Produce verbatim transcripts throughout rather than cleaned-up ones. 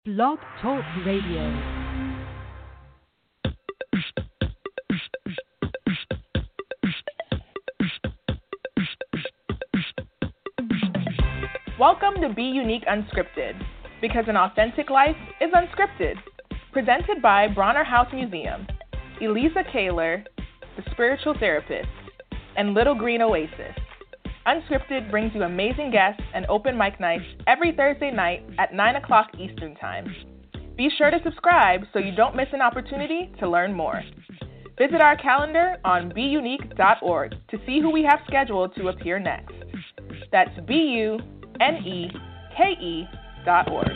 Blog Talk Radio. Welcome to Be Unique Unscripted, because an authentic life is unscripted. Presented by Bronner House Museum, Elisa Kaler, the spiritual therapist, and Little Green Oasis. Unscripted brings you amazing guests and open mic nights every Thursday night at nine o'clock Eastern Time. Be sure to subscribe so you don't miss an opportunity to learn more. Visit our calendar on be unique dot org to see who we have scheduled to appear next. That's B U N E K E dot org.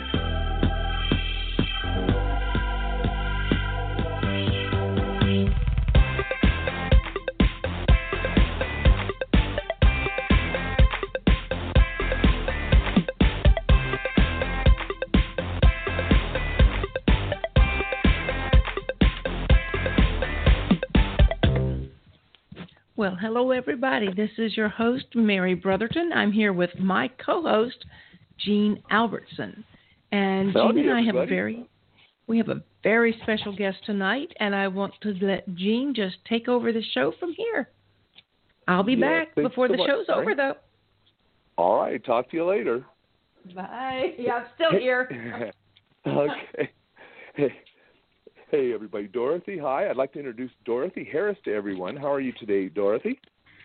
Well, hello, everybody. This is your host, Mary Brotherton. I'm here with my co-host, Jean Albertson. And Howdy, Jean and I everybody. have a very, we have a very special guest tonight, and I want to let Jean just take over the show from here. I'll be Yeah, back thanks before so the much, show's Mary. over, though. All right, talk to you later. Bye. Yeah, I'm still here. Okay. Hey, hey, everybody. Dorothy, hi. I'd like to introduce Dorothy Harris to everyone. How are you today, Dorothy?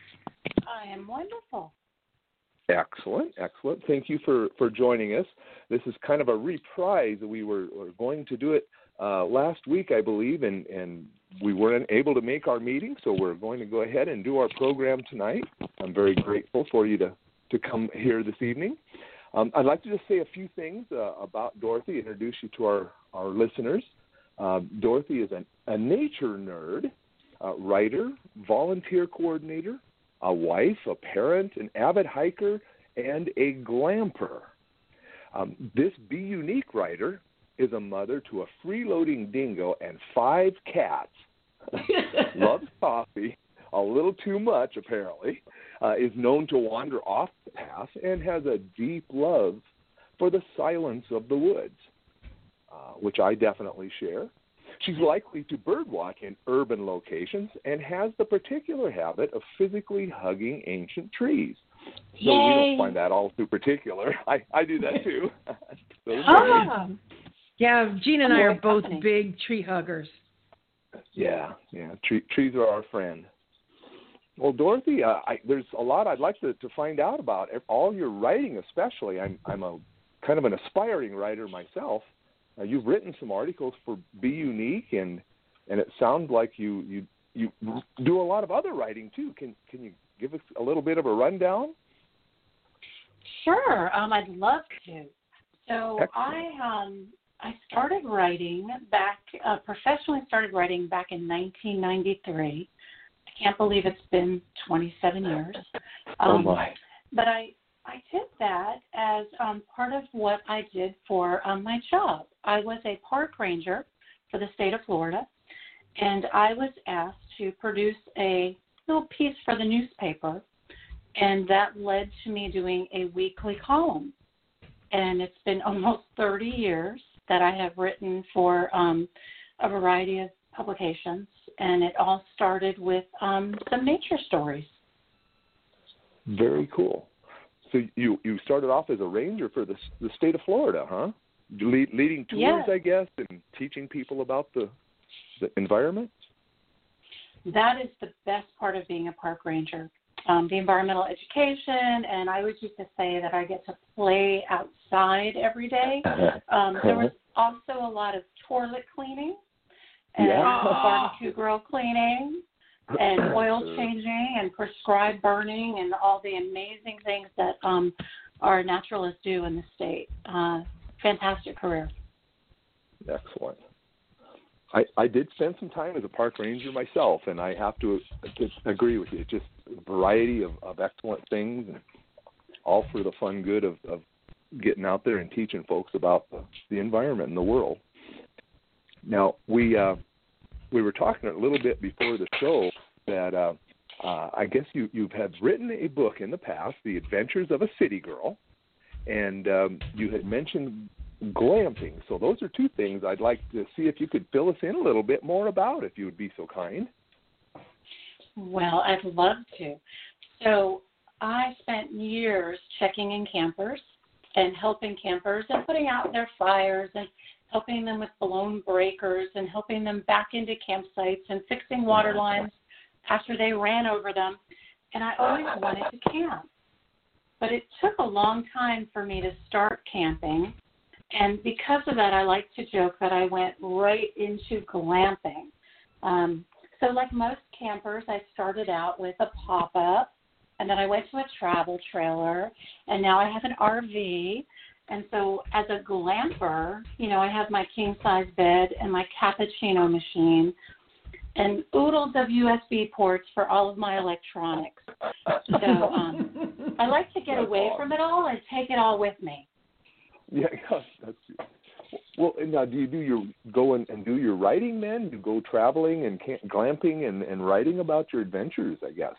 I am wonderful. Excellent, excellent. Thank you for, for joining us. This is kind of a reprise. We were, were going to do it uh, last week, I believe, and, and we weren't able to make our meeting, so we're going to go ahead and do our program tonight. I'm very grateful for you to, to come here this evening. Um, I'd like to just say a few things uh, about Dorothy, introduce you to our, our listeners. Uh, Dorothy is an, a nature nerd, uh, writer, volunteer coordinator, a wife, a parent, an avid hiker, and a glamper. Um, this Be Unique writer is a mother to a freeloading dingo and five cats, loves coffee, a little too much apparently, uh, is known to wander off the path, and has a deep love for the silence of the woods, uh, which I definitely share. She's likely to birdwatch in urban locations and has the particular habit of physically hugging ancient trees. So we don't find that all too particular. I, I do that too. So Ah, Yeah, Jean and I are More both company. big tree huggers. Yeah, yeah. Tree, trees are our friend. Well, Dorothy, uh, I, there's a lot I'd like to, to find out about all your writing, especially. I'm I'm a kind of an aspiring writer myself. Uh, you've written some articles for Be Unique, and and it sounds like you, you you do a lot of other writing too. Can can you give us a little bit of a rundown? sure. Um, I'd love to. So Excellent. I um I started writing back uh, professionally started writing back in nineteen ninety-three. I can't believe it's been twenty-seven years. Oh Um, my! But I I did that as um, part of what I did for um, my job. I was a park ranger for the state of Florida, and I was asked to produce a little piece for the newspaper, and that led to me doing a weekly column. And it's been almost thirty years that I have written for um, a variety of publications, and it all started with um, some nature stories. Very cool. So you, you started off as a ranger for the the state of Florida, huh? Lead, leading tours, Yes. I guess, and teaching people about the the environment. That is the best part of being a park ranger, um, the environmental education, and I always used to say that I get to play outside every day. Um, there was also a lot of toilet cleaning and Yeah. barbecue grill cleaning and oil changing and prescribed burning and all the amazing things that um, our naturalists do in the state. Uh, fantastic career. Excellent. I, I did spend some time as a park ranger myself, and I have to just agree with you. Just a variety of, of excellent things, and all for the fun good of, of getting out there and teaching folks about the, the environment and the world. Now, we uh, we were talking a little bit before the show that uh, uh, I guess you, you have written a book in the past, The Adventures of a City Girl, and um, you had mentioned glamping. So those are two things I'd like to see if you could fill us in a little bit more about, if you would be so kind. Well, I'd love to. So I spent years checking in campers and helping campers and putting out their fires and helping them with blown breakers and helping them back into campsites and fixing water lines after they ran over them. And I always wanted to camp. But it took a long time for me to start camping. And because of that, I like to joke that I went right into glamping. Um, so like most campers, I started out with a pop-up, and then I went to a travel trailer, and now I have an R V. And so as a glamper, you know, I have my king-size bed and my cappuccino machine and oodles of U S B ports for all of my electronics. So um, I like to get That's away awesome. from it all and take it all with me. Yeah, that's well. And now, do you do your go and, and do your writing then? You go traveling and camp, glamping and, and writing about your adventures, I guess.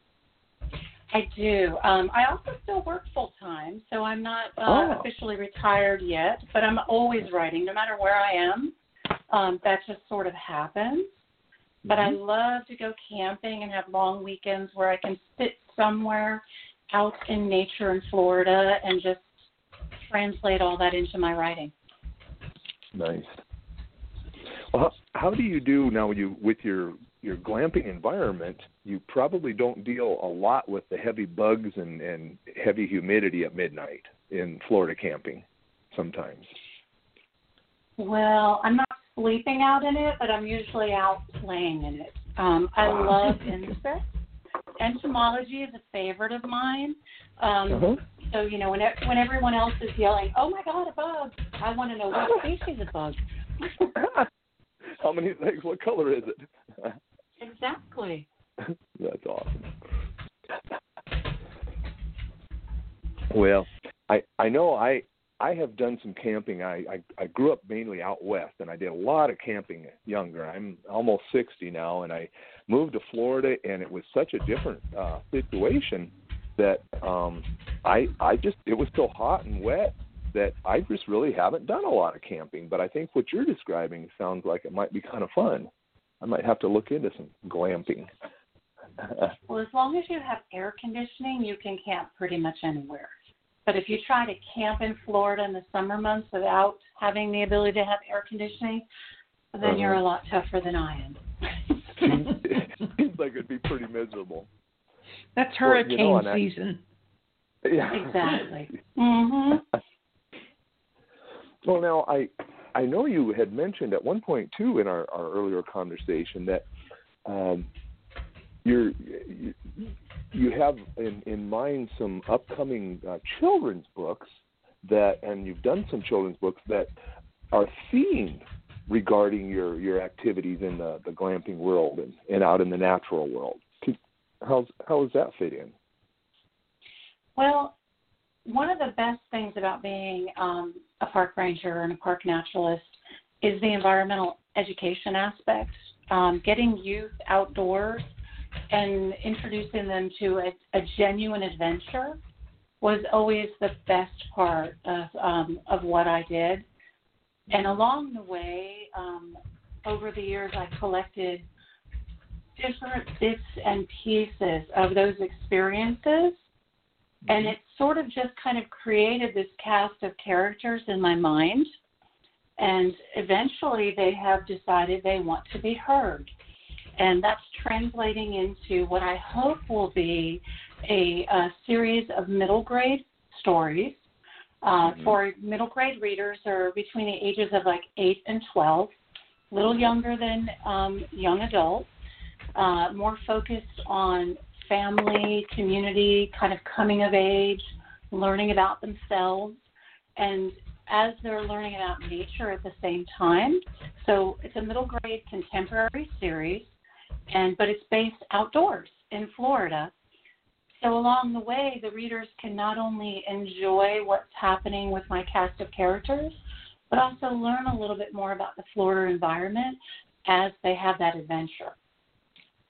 I do. Um, I also still work full time, so I'm not uh, Oh. officially retired yet, but I'm always writing, no matter where I am. Um, that just sort of happens. But I love to go camping and have long weekends where I can sit somewhere out in nature in Florida and just translate all that into my writing. Nice. Well, how, how do you do now you with your your glamping environment? You probably don't deal a lot with the heavy bugs and, and heavy humidity at midnight in Florida camping sometimes. Well, I'm not sleeping out in it, but I'm usually out playing in it. Um, I love insects. Entomology is a favorite of mine. Um, Uh-huh. So, you know, when, when everyone else is yelling, oh, my God, a bug, I want to know what species of bug. How many legs? What color is it? Exactly. That's awesome. Well, I I know I I have done some camping. I, I I grew up mainly out west, and I did a lot of camping younger. I'm almost sixty now, and I moved to Florida, and it was such a different uh, situation that um, I I just it was so hot and wet that I just really haven't done a lot of camping. But I think what you're describing sounds like it might be kind of fun. I might have to look into some glamping. Well, as long as you have air conditioning, you can camp pretty much anywhere. But if you try to camp in Florida in the summer months without having the ability to have air conditioning, then uh-huh. you're a lot tougher than I am. It seems like it'd be pretty miserable. That's hurricane well, you know, season. I, yeah. Exactly. Mm-hmm. Well, now, I I know you had mentioned at one point, too, in our, our earlier conversation that um, you're, you you have in, in mind some upcoming uh, children's books that, and you've done some children's books that are themed regarding your, your activities in the, the glamping world and, and out in the natural world. How's, how does that fit in? Well, one of the best things about being um, a park ranger and a park naturalist is the environmental education aspect. Um, getting youth outdoors and introducing them to a, a genuine adventure was always the best part of um, of what I did. And along the way, um, over the years, I collected different bits and pieces of those experiences. And it sort of just kind of created this cast of characters in my mind. And eventually they have decided they want to be heard. And that's translating into what I hope will be a, a series of middle grade stories uh, mm-hmm. for middle grade readers or between the ages of like eight and twelve, a little younger than um, young adults, uh, more focused on family, community, kind of coming of age, learning about themselves, and as they're learning about nature at the same time. So it's a middle grade contemporary series, and but it's based outdoors in Florida. So along the way, the readers can not only enjoy what's happening with my cast of characters, but also learn a little bit more about the Florida environment as they have that adventure.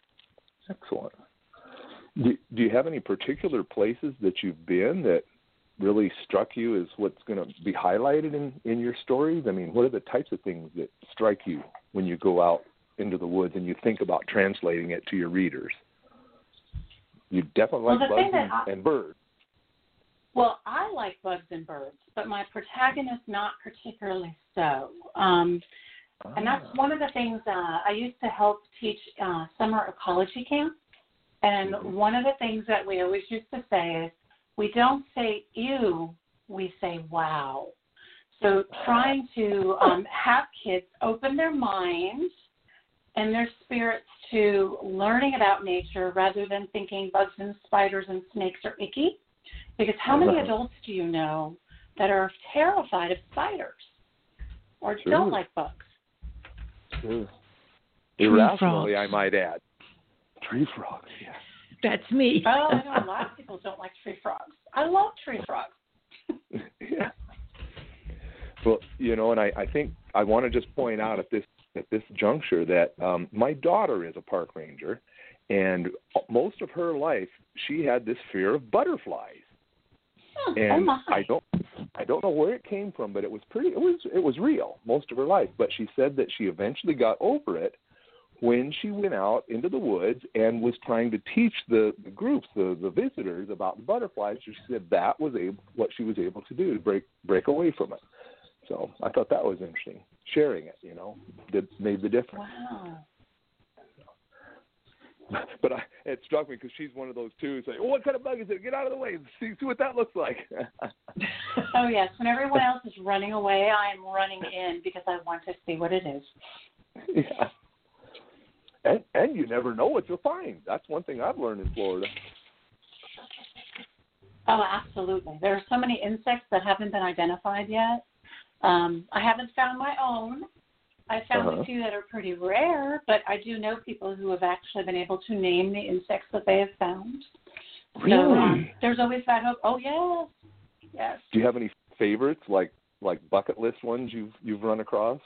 Excellent. Do, do you have any particular places that you've been that really struck you as what's going to be highlighted in, in your stories? I mean, what are the types of things that strike you when you go out into the woods and you think about translating it to your readers? You definitely well, like bugs and, I, and birds. Well, I like bugs and birds, but my protagonist not particularly so. Um, ah. And that's one of the things uh, I used to help teach uh, summer ecology camp. And mm-hmm. one of the things that we always used to say is, we don't say ew, we say wow. So trying to um, have kids open their minds and their spirits to learning about nature rather than thinking bugs and spiders and snakes are icky. Because how many adults do you know that are terrified of spiders or Sure. don't like bugs? Sure. Irrationally, I might add. Tree frogs, yeah. That's me. Oh, I know a lot of people don't like tree frogs. I love tree frogs. Yeah. Well, you know, and I, I think I want to just point out at this at this juncture that um, my daughter is a park ranger, and most of her life she had this fear of butterflies. Oh, and oh my. I don't I don't know where it came from, but it was pretty it was it was real most of her life. But she said that she eventually got over it when she went out into the woods and was trying to teach the, the groups, the, the visitors, about the butterflies. She said that was able, what she was able to do to break break away from it. So I thought that was interesting. Sharing it, you know, did, made the difference. Wow. But I, it struck me because she's one of those too. Say, oh, what kind of bug is it? Get out of the way. See, see what that looks like. Oh, yes. When everyone else is running away, I am running in because I want to see what it is. Yeah. And, and you never know what you'll find. That's one thing I've learned in Florida. Oh, absolutely. There are so many insects that haven't been identified yet. Um, I haven't found my own. I found uh-huh. a few that are pretty rare, but I do know people who have actually been able to name the insects that they have found. Really? So um, there's always that hope. Oh, yes. Yes. Do you have any favorites, like like bucket list ones you've you've run across?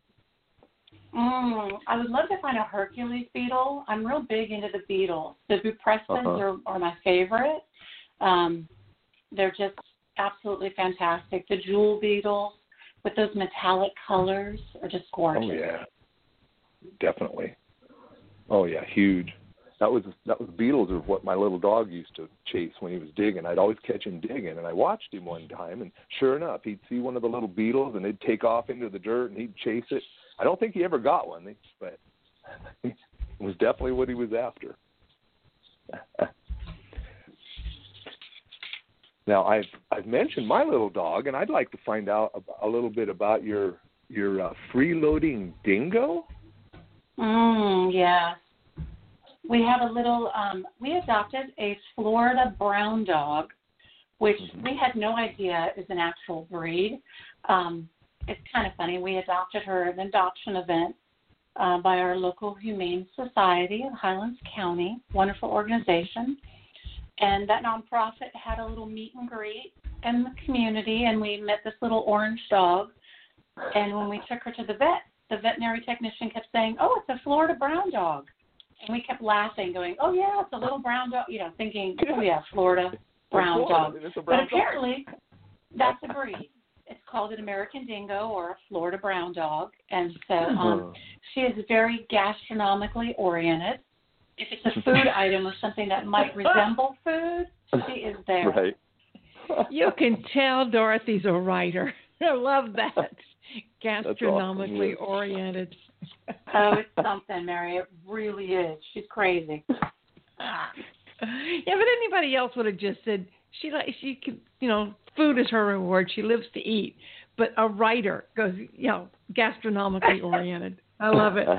Mm, I would love to find a Hercules beetle. I'm real big into the beetles. The Buprestids uh-huh. are, are my favorite. Um, they're just absolutely fantastic. The jewel beetles with those metallic colors are just gorgeous. Oh yeah, definitely. Oh yeah, huge. That was that was beetles are what my little dog used to chase when he was digging. I'd always catch him digging, and I watched him one time, and sure enough, he'd see one of the little beetles, and they'd take off into the dirt, and he'd chase it. I don't think he ever got one, but it was definitely what he was after. Now, I've I've mentioned my little dog, and I'd like to find out a, a little bit about your your uh, freeloading dingo. Mm, yeah. We have a little. Um, we adopted a Florida brown dog, which mm-hmm. we had no idea is an actual breed. Um, It's kind of funny. We adopted her at an adoption event uh, by our local Humane Society in Highlands County, wonderful organization. And that nonprofit had a little meet and greet in the community, and we met this little orange dog. And when we took her to the vet, the veterinary technician kept saying, oh, it's a Florida brown dog. And we kept laughing, going, oh, yeah, it's a little brown dog, you know, thinking, oh, yeah, Florida brown dog. But apparently that's a breed. It's called an American Dingo or a Florida Brown Dog. And so um, she is very gastronomically oriented. If it's a food item or something that might resemble food, she is there. Right. You can tell Dorothy's a writer. I love that. Gastronomically awesome. oriented. Oh, it's something, Mary. It really is. She's crazy. Yeah, but anybody else would have just said, she like she could, you know, food is her reward. She lives to eat. But a writer goes, you know, gastronomically oriented. I love it.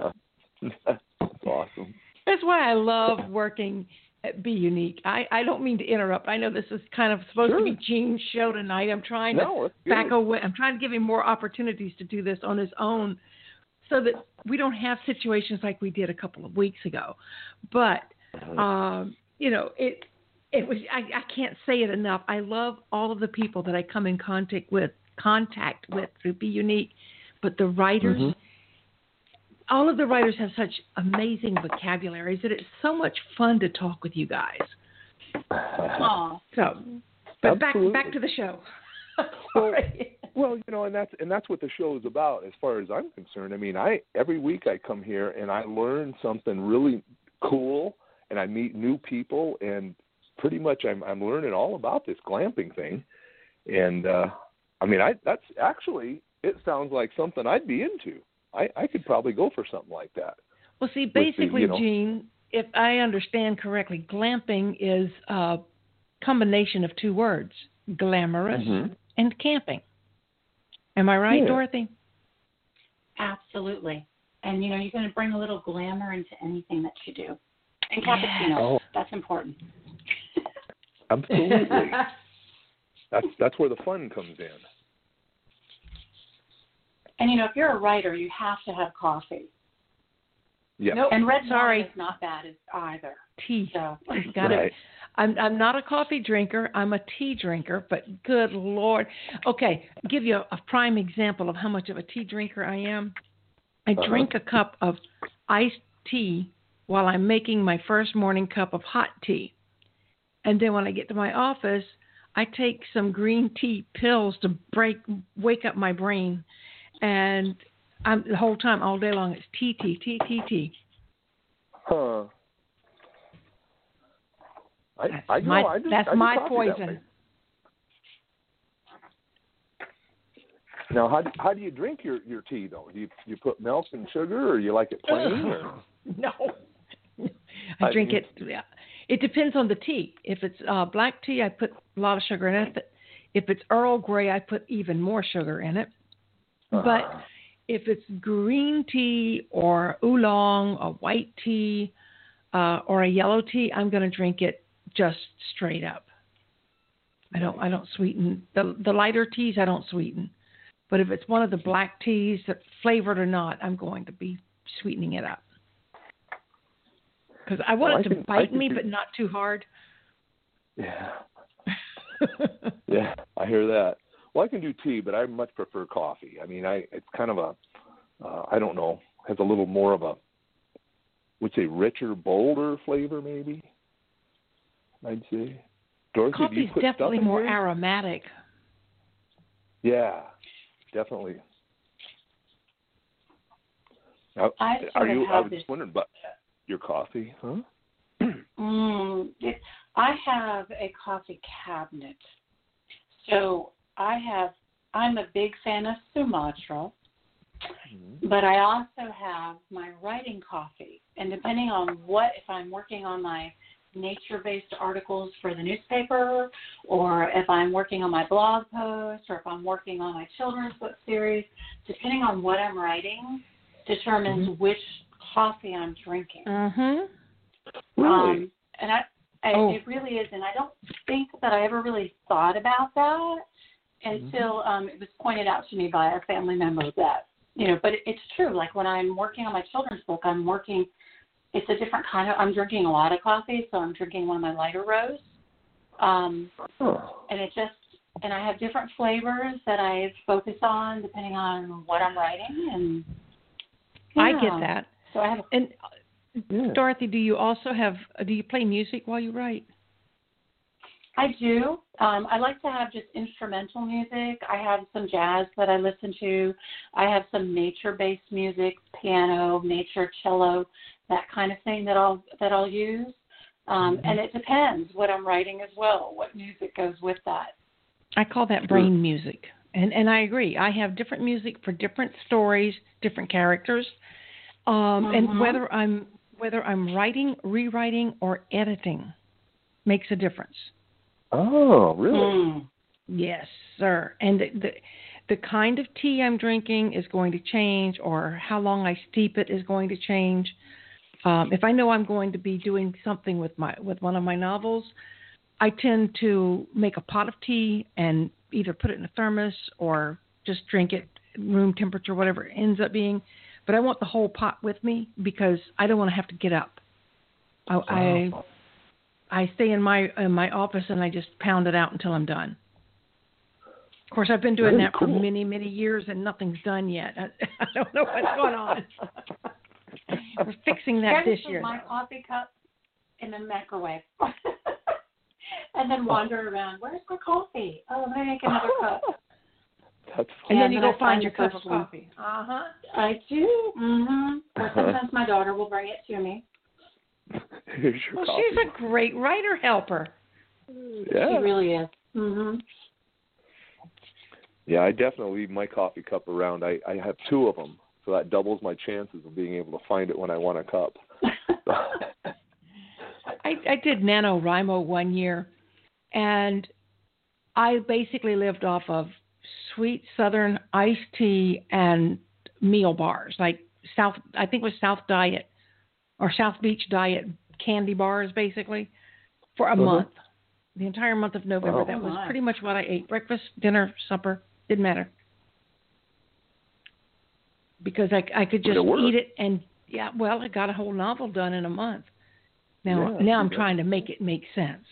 That's awesome. That's why I love working at Be Unique. I, I don't mean to interrupt. I know this is kind of supposed sure. to be Gene's show tonight. I'm trying no, to back away. I'm trying to give him more opportunities to do this on his own so that we don't have situations like we did a couple of weeks ago. But, um, you know, it it was. I, I can't say it enough. I love all of the people that I come in contact with, contact with through Be Unique. But the writers, mm-hmm. all of the writers have such amazing vocabularies that it's so much fun to talk with you guys. Aww. So, But back Absolutely. back to the show. Well, well, you know, and that's and that's what the show is about, as far as I'm concerned. I mean, I every week I come here and I learn something really cool, and I meet new people, and pretty much I'm I'm learning all about this glamping thing. And uh, I mean, I that's actually it sounds like something I'd be into. I, I could probably go for something like that. Well, see, the, basically, you know- Gene, if I understand correctly, glamping is a combination of two words, glamorous Mhm. and camping. Am I right, Yeah. Dorothy? Absolutely. And, you know, you're going to bring a little glamour into anything that you do. And cappuccino, Oh. that's important. Absolutely. that's that's where the fun comes in. And, you know, if you're a writer, you have to have coffee. Yeah. Nope. And red Sorry. wine is not bad as either. Tea. So, Got Right. it. I'm I'm not a coffee drinker. I'm a tea drinker, but good Lord. Okay, give you a, a prime example of how much of a tea drinker I am. I Uh-huh. drink a cup of iced tea while I'm making my first morning cup of hot tea. And then when I get to my office, I take some green tea pills to break wake up my brain. And I'm the whole time, all day long, it's tea, tea, tea, tea, tea. Huh. I, That's I, you my, know, I just, that's I do my coffee that poison. way. Now, how do, how do you drink your, your tea, though? Do you, you put milk and sugar, or you like it plain? Or? No. I I- drink it. Yeah. It depends on the tea. If it's uh, black tea, I put a lot of sugar in it. If it's Earl Grey, I put even more sugar in it. But Uh, if it's green tea or oolong or white tea uh, or a yellow tea, I'm going to drink it just straight up. I don't. I don't sweeten the the lighter teas. I don't sweeten. But if it's one of the black teas, that flavored or not, I'm going to be sweetening it up. Because I want Well, it I to can- I bite can me, do- but not too hard. yeah. Yeah, I hear that. Well, I can do tea, but I much prefer coffee. I mean, I it's kind of a, uh, I don't know, has a little more of a, would say richer, bolder flavor, maybe. I'd say. Dorothy, do you Coffee's put definitely stuff in more yours? aromatic. Yeah, definitely. Now, I are sort of you? I have was this- just wondering about your coffee, huh? Mm, it, I have a coffee cabinet. So I have, I'm a big fan of Sumatra, Mhm. but I also have my writing coffee. And depending on what, if I'm working on my nature-based articles for the newspaper, or if I'm working on my blog post, or if I'm working on my children's book series, depending on what I'm writing, determines Mhm. which coffee I'm drinking. Mm-hmm. Really? Um, and I, I Oh. it really is, and I don't think that I ever really thought about that until um, it was pointed out to me by a family member that, you know, but it, it's true. Like when I'm working on my children's book, I'm working, it's a different kind of, I'm drinking a lot of coffee, so I'm drinking one of my lighter roasts. Um, Oh. and it just, and I have different flavors that I focus on depending on what I'm writing. And I yeah. get that. So I have And Yeah. Dorothy, do you also have? Do you play music while you write? I do. Um, I like to have just instrumental music. I have some jazz that I listen to. I have some nature-based music, piano, nature, cello, that kind of thing that I'll that I'll use. Um, Mm-hmm. and it depends what I'm writing as well, what music goes with that. I call that brain music. And and I agree. I have different music for different stories, different characters. Um, Mhm. and whether I'm whether I'm writing, rewriting, or editing makes a difference. Oh, really? Mm. Yes, sir. And the, the the kind of tea I'm drinking is going to change, or how long I steep it is going to change. Um, if I know I'm going to be doing something with my with one of my novels, I tend to make a pot of tea and either put it in a thermos or just drink it room temperature, whatever it ends up being. But I want the whole pot with me because I don't want to have to get up. I, I I stay in my in my office and I just pound it out until I'm done. Of course, I've been doing Very that for cool. many many years and nothing's done yet. I, I don't know what's going on. We're fixing that I this just put year. my though. coffee cup in the microwave. and then wander around. Where's my coffee? Oh, let me make another cup. That's And Yeah, then you then go I find find your the cup first of one. coffee. Uh huh. I do. Mm-hmm. Or sometimes my daughter will bring it to me. Here's your Well, coffee. she's a great writer helper. yeah. She really is. Mm-hmm. Yeah, I definitely leave my coffee cup around. I, I have two of them, so that doubles my chances of being able to find it when I want a cup. I, I did NaNoWriMo one year, and I basically lived off of sweet Southern iced tea and meal bars, like South, I think it was South Diet or South Beach Diet candy bars, basically, for a Uh-huh. month. The entire month of November. Wow. That was Oh, my. pretty much what I ate. Breakfast, dinner, supper, didn't matter. Because I, I could But just it worked. eat it, and yeah, well, I got a whole novel done in a month. Now, Yeah, now I'm yeah. trying to make it make sense.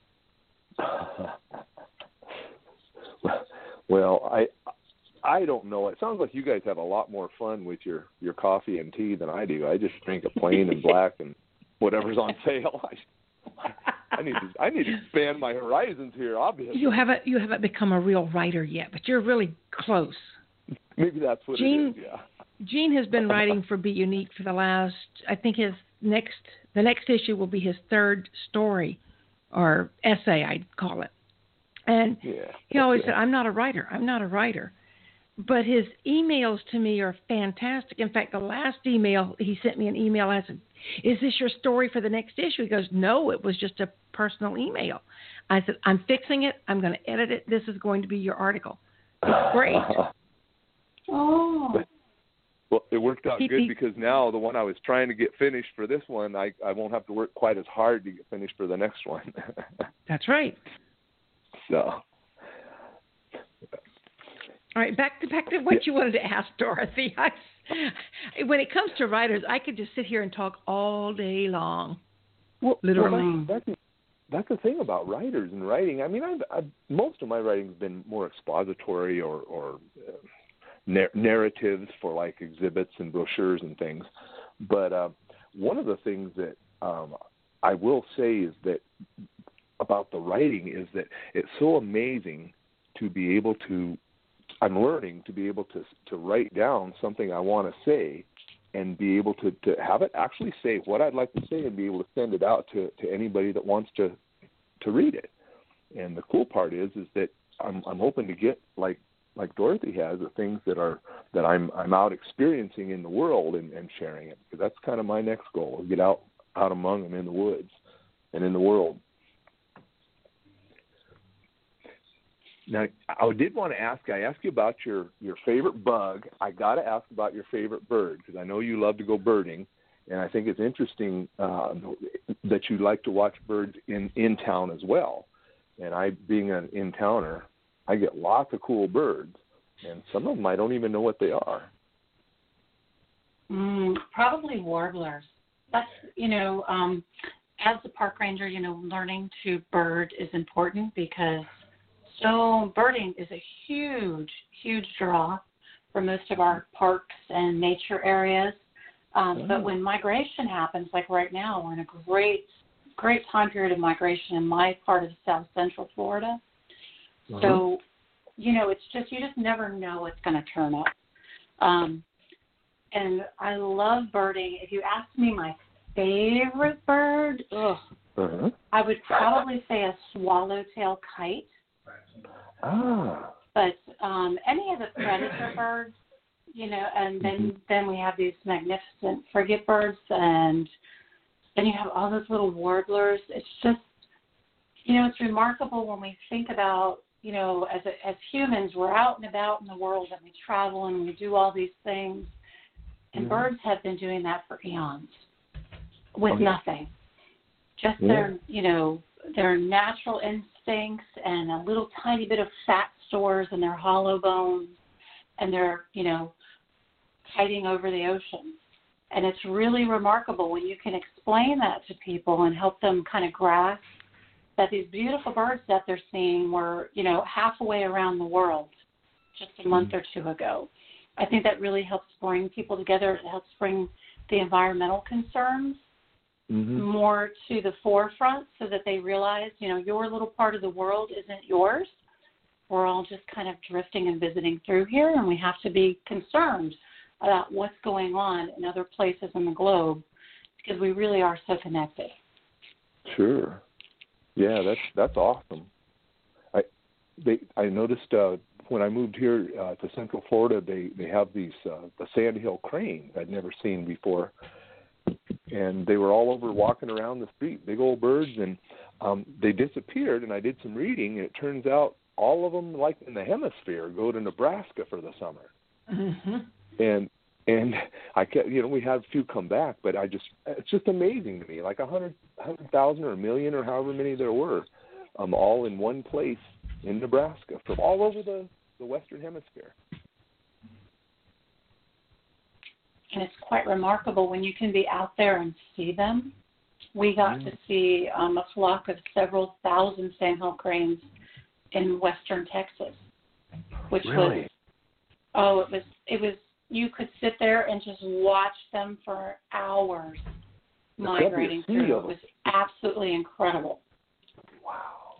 Well, I I don't know. It sounds like you guys have a lot more fun with your, your coffee and tea than I do. I just drink it plain and black and whatever's on sale. I, I need to I need to expand my horizons here. Obviously, You haven't you haven't become a real writer yet, but you're really close. maybe that's what Gene- it is. Yeah. Gene has been writing for Be Unique for the last, I think his next, the next issue will be his third story or essay, I'd call it. And Yeah. he always Okay. said, I'm not a writer. I'm not a writer. But his emails to me are fantastic. In fact, the last email, he sent me an email. I said, is this your story for the next issue? He goes, no, it was just a personal email. I said, I'm fixing it. I'm going to edit it. This is going to be your article. It's great. Oh. Well, it worked out He- good he- because now the one I was trying to get finished for this one, I, I won't have to work quite as hard to get finished for the next one. That's right. So, All right, back to back to what you wanted to ask, Dorothy. I, when it comes to writers, I could just sit here and talk all day long. well, Literally. well, that's, that's, that's the thing about writers and writing. I mean, I've, I've, most of my writing's been more expository or, or uh, nar- narratives for like exhibits and brochures and things. But uh, one of the things that um, I will say is that about the writing is that it's so amazing to be able to, I'm learning to be able to to write down something I want to say and be able to, to have it actually say what I'd like to say and be able to send it out to, to anybody that wants to to read it. And the cool part is is that I'm I'm hoping to get like like Dorothy has the things that are that I'm I'm out experiencing in the world and, and sharing it, because that's kind of my next goal, get out out among them in the woods and in the world. Now, I did want to ask, I asked you about your, your favorite bug. I got to ask about your favorite bird, because I know you love to go birding, and I think it's interesting uh, that you like to watch birds in, in town as well. And I, being an in-towner, I get lots of cool birds, and some of them I don't even know what they are. Mm, probably warblers. That's, you know, um, as a park ranger, you know, learning to bird is important because so birding is a huge, huge draw for most of our parks and nature areas. Um, Oh. But when migration happens, like right now, we're in a great, great time period of migration in my part of South Central Florida. Uh-huh. So, you know, it's just, you just never know what's going to turn up. Um, and I love birding. If you ask me my favorite bird, ugh, Uh-huh. I would probably say a swallowtail kite. Ah. But um, any of the predator birds, you know, and then Mhm. then we have these magnificent frigate birds, and then you have all those little warblers. It's just, you know, it's remarkable when we think about, you know, as a, as humans, we're out and about in the world, and we travel and we do all these things, and Mhm. birds have been doing that for eons with Oh, yeah. nothing. Just Yeah. their, you know, their natural instincts and a little tiny bit of fat stores in their hollow bones, and they're, you know, kiting over the ocean. And it's really remarkable when you can explain that to people and help them kind of grasp that these beautiful birds that they're seeing were, you know, half a way around the world just a month or two ago. I think that really helps bring people together. It helps bring the environmental concerns mm-hmm. more to the forefront so that they realize, you know, your little part of the world isn't yours. We're all just kind of drifting and visiting through here, and we have to be concerned about what's going on in other places in the globe because we really are so connected. Sure. Yeah, that's that's awesome. I they I noticed uh, when I moved here uh, to Central Florida, they, they have these uh, the sandhill crane I'd never seen before, and they were all over walking around the street, big old birds, and um, they disappeared. And I did some reading, and it turns out all of them, like in the hemisphere, go to Nebraska for the summer. Mm-hmm. And and I kept, you know, we had a few come back, but I just, it's just amazing to me, like a hundred, hundred thousand or a million or however many there were, um, all in one place in Nebraska from all over the, the Western Hemisphere. And it's quite remarkable when you can be out there and see them. We got mm. to see um, a flock of several thousand sandhill cranes in western Texas, which really? was, oh, it was, it was, you could sit there and just watch them for hours migrating through. It was absolutely incredible. Wow.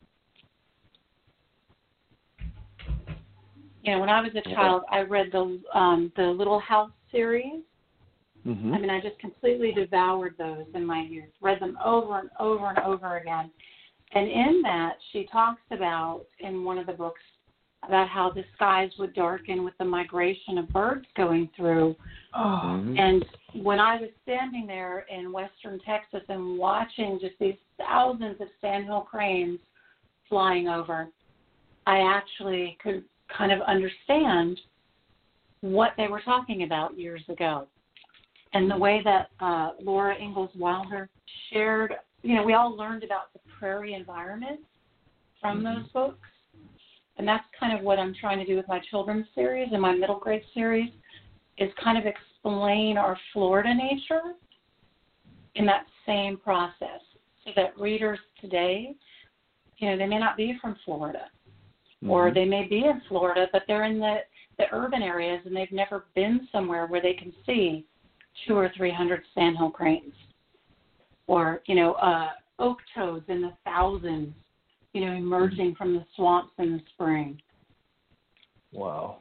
You know, when I was a child, I read the um, the Little House series. Mm-hmm. I mean, I just completely devoured those in my youth, read them over and over and over again. And in that, she talks about, in one of the books, about how the skies would darken with the migration of birds going through. Oh. Mm-hmm. And when I was standing there in western Texas and watching just these thousands of sandhill cranes flying over, I actually could kind of understand what they were talking about years ago. And the way that uh, Laura Ingalls Wilder shared, you know, we all learned about the prairie environment from those books. And that's kind of what I'm trying to do with my children's series and my middle grade series, is kind of explain our Florida nature in that same process, so that readers today, you know, they may not be from Florida, mm-hmm. or they may be in Florida, but they're in the, the urban areas and they've never been somewhere where they can see two or three hundred sandhill cranes, or, you know, uh, oak toads in the thousands, you know, emerging from the swamps in the spring. Wow.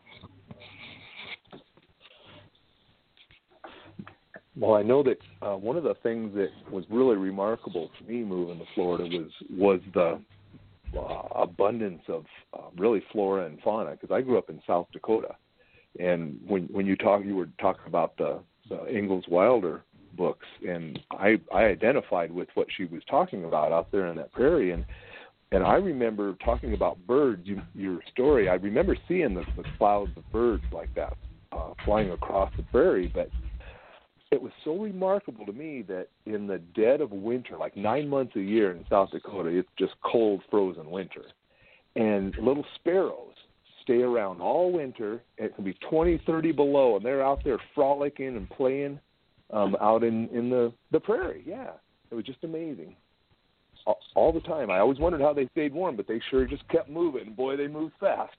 Well, I know that uh, one of the things that was really remarkable for me moving to Florida was was the uh, abundance of uh, really flora and fauna, because I grew up in South Dakota, and when when you talk, you were talking about the, the Ingalls Wilder books, and I I identified with what she was talking about out there in that prairie, and and I remember talking about birds. You, your story, I remember seeing the, the clouds of birds like that uh, flying across the prairie, but it was so remarkable to me that in the dead of winter, like nine months a year in South Dakota, it's just cold, frozen winter. And little sparrows stay around all winter. It can be twenty, thirty below, and they're out there frolicking and playing um, out in, in the, the prairie. Yeah, it was just amazing. All, all the time. I always wondered how they stayed warm, but they sure just kept moving. Boy, they moved fast.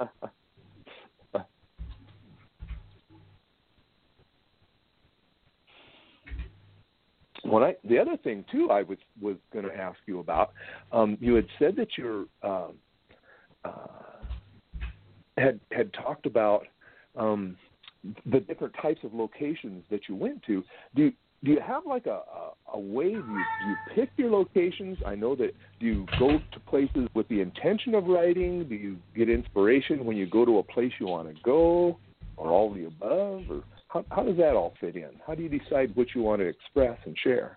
When I, the other thing, too, I was, was going to ask you about, um, you had said that you um, uh, had had talked about um, the different types of locations that you went to. Do you, do you have like a, a, a way, do you, do you pick your locations? I know that, do you go to places with the intention of writing? Do you get inspiration when you go to a place you want to go, or all of the above? Or How, how does that all fit in? How do you decide what you want to express and share?